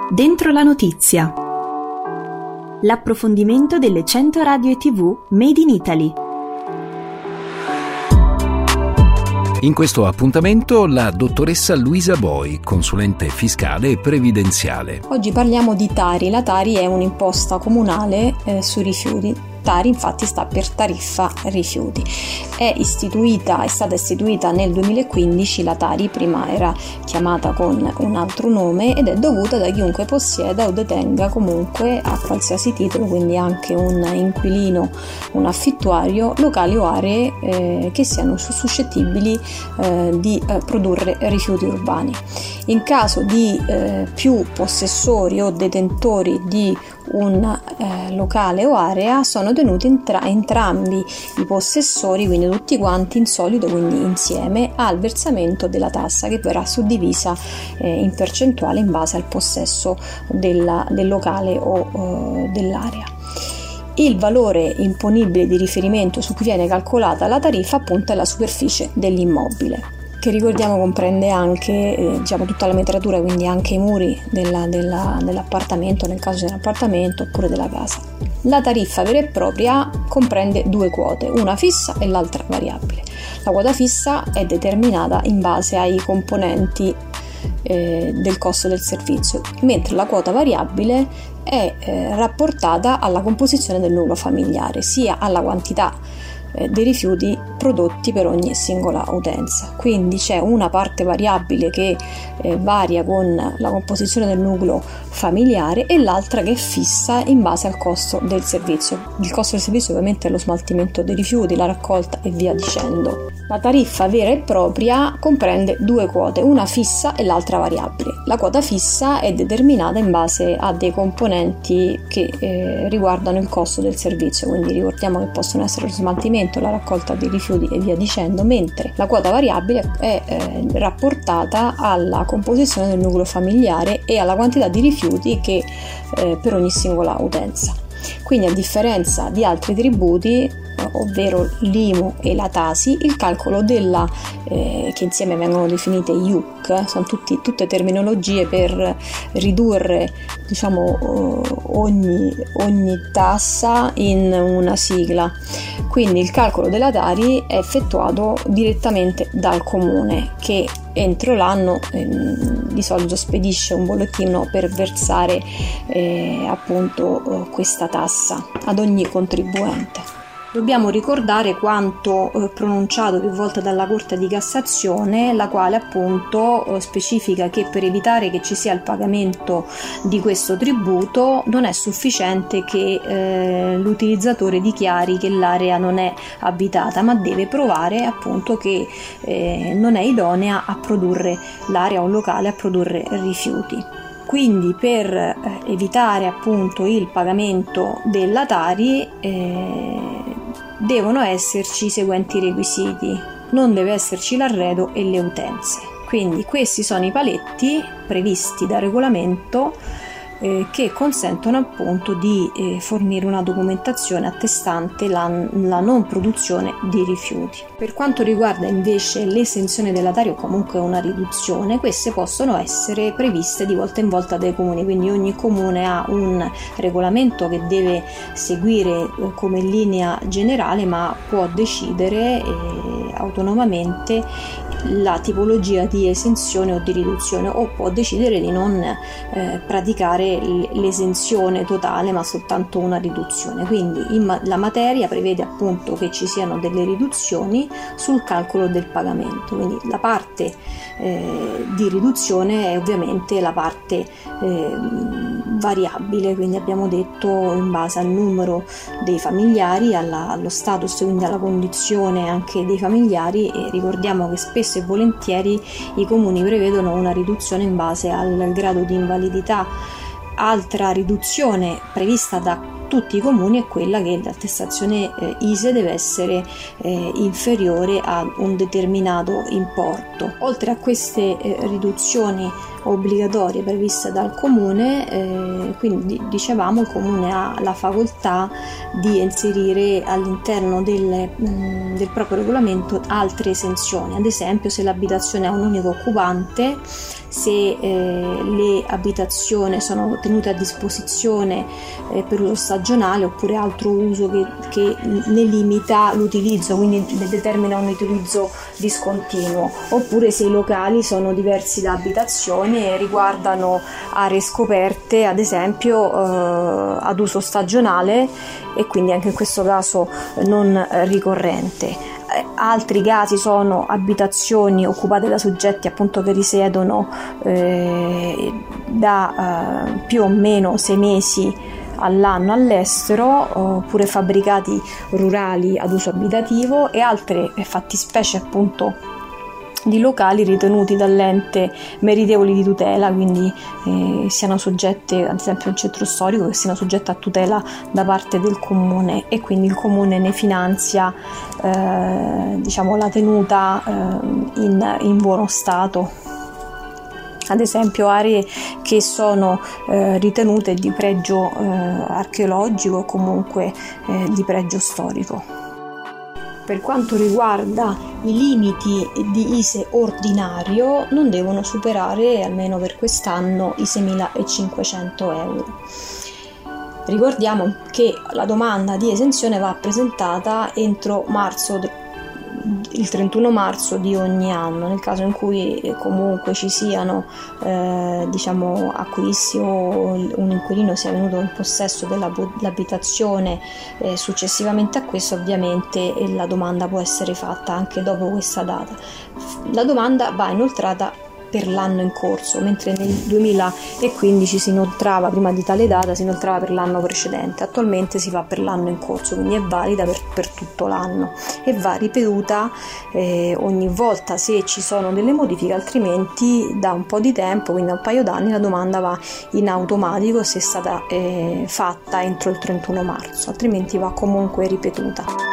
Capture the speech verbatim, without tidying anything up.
Dentro la notizia. L'approfondimento delle cento radio e tivù Made in Italy. In questo appuntamento la dottoressa Luisa Boi, consulente fiscale e previdenziale. Oggi parliamo di Tari. La Tari è un'imposta comunale eh, sui rifiuti. Tari infatti sta per tariffa rifiuti. È istituita, è stata istituita nel duemilaquindici. La Tari prima era chiamata con un altro nome ed è dovuta da chiunque possieda o detenga comunque a qualsiasi titolo, quindi anche un inquilino, un affittuario, locali o aree eh, che siano suscettibili eh, di eh, produrre rifiuti urbani. In caso di eh, più possessori o detentori di un eh, locale o area sono tenuti entra- entrambi i possessori, quindi tutti quanti in solido, quindi insieme, al versamento della tassa che verrà suddivisa eh, in percentuale in base al possesso della, del locale o eh, dell'area. Il valore imponibile di riferimento su cui viene calcolata la tariffa appunto è la superficie dell'immobile, che ricordiamo comprende anche eh, diciamo tutta la metratura, quindi anche i muri della, della, dell'appartamento nel caso di un appartamento oppure della casa. La tariffa vera e propria comprende due quote, una fissa e l'altra variabile. La quota fissa è determinata in base ai componenti eh, del costo del servizio, mentre la quota variabile è eh, rapportata alla composizione del nucleo familiare, sia alla quantità dei rifiuti prodotti per ogni singola utenza. Quindi c'è una parte variabile che eh, varia con la composizione del nucleo familiare e l'altra che è fissa in base al costo del servizio. Il costo del servizio ovviamente è lo smaltimento dei rifiuti, la raccolta e via dicendo. La tariffa vera e propria comprende due quote, una fissa e l'altra variabile. La quota fissa è determinata in base a dei componenti che eh, riguardano il costo del servizio, quindi ricordiamo che possono essere lo smaltimento, la raccolta dei rifiuti e via dicendo, mentre la quota variabile è eh, rapportata alla composizione del nucleo familiare e alla quantità di rifiuti che eh, per ogni singola utenza. Quindi, a differenza di altri tributi, ovvero l'I M U e la Tasi, il calcolo della eh, che insieme vengono definite I U C, sono tutti, tutte terminologie per ridurre diciamo ogni, ogni tassa in una sigla. Quindi il calcolo della Tari è effettuato direttamente dal comune, che entro l'anno eh, di solito spedisce un bollettino per versare eh, appunto questa tassa ad ogni contribuente. Dobbiamo ricordare quanto eh, pronunciato più volte dalla Corte di Cassazione, la quale appunto eh, specifica che per evitare che ci sia il pagamento di questo tributo non è sufficiente che eh, l'utilizzatore dichiari che l'area non è abitata, ma deve provare appunto che eh, non è idonea a produrre l'area o un locale a produrre rifiuti. Quindi per eh, evitare appunto il pagamento della Tari eh, devono esserci i seguenti requisiti: non deve esserci l'arredo e le utenze. Quindi questi sono i paletti previsti dal regolamento eh, che consentono appunto di eh, fornire una documentazione attestante la, la non produzione di rifiuti. Per quanto riguarda invece l'esenzione della Tari o comunque una riduzione, queste possono essere previste di volta in volta dai comuni, quindi ogni comune ha un regolamento che deve seguire eh, come linea generale, ma può decidere eh, autonomamente la tipologia di esenzione o di riduzione, o può decidere di non eh, praticare l'esenzione totale ma soltanto una riduzione. Quindi in, la materia prevede appunto che ci siano delle riduzioni sul calcolo del pagamento, quindi la parte eh, di riduzione è ovviamente la parte eh, variabile, quindi abbiamo detto in base al numero dei familiari, alla, allo status, quindi alla condizione anche dei familiari, e ricordiamo che spesso e volentieri i comuni prevedono una riduzione in base al grado di invalidità. Altra riduzione prevista da tutti i comuni è quella che l'attestazione eh, I S E E deve essere eh, inferiore a un determinato importo. Oltre a queste eh, riduzioni obbligatorie previste dal comune, eh, quindi dicevamo il comune ha la facoltà di inserire all'interno del, mh, del proprio regolamento altre esenzioni, ad esempio se l'abitazione ha un unico occupante, se eh, le abitazioni sono tenute a disposizione eh, per uso stagionale oppure altro uso che, che ne limita l'utilizzo, quindi ne determina un utilizzo discontinuo, oppure se i locali sono diversi da abitazione e riguardano aree scoperte, ad esempio eh, ad uso stagionale e quindi anche in questo caso non ricorrente. Altri casi sono abitazioni occupate da soggetti appunto che risiedono eh, da eh, più o meno sei mesi all'anno all'estero, oppure fabbricati rurali ad uso abitativo, e altre fattispecie appunto di locali ritenuti dall'ente meritevoli di tutela, quindi eh, siano soggette, ad esempio un centro storico, che siano soggette a tutela da parte del comune, e quindi il comune ne finanzia eh, diciamo la tenuta eh, in, in buono stato. Ad esempio aree che sono eh, ritenute di pregio eh, archeologico o comunque eh, di pregio storico. Per quanto riguarda i limiti di I S E E ordinario, non devono superare, almeno per quest'anno, i seimilacinquecento euro. Ricordiamo che la domanda di esenzione va presentata entro marzo, il trentuno marzo di ogni anno. Nel caso in cui comunque ci siano eh, diciamo acquisti o un inquilino sia venuto in possesso dell'abitazione eh, successivamente a questo, ovviamente la domanda può essere fatta anche dopo questa data. La domanda va inoltrata per l'anno in corso, mentre nel duemilaquindici si inoltrava, prima di tale data, si inoltrava per l'anno precedente. Attualmente si fa per l'anno in corso, quindi è valida per, per tutto l'anno e va ripetuta eh, ogni volta se ci sono delle modifiche, altrimenti da un po' di tempo, quindi da un paio d'anni, la domanda va in automatico se è stata eh, fatta entro il trentuno marzo, altrimenti va comunque ripetuta.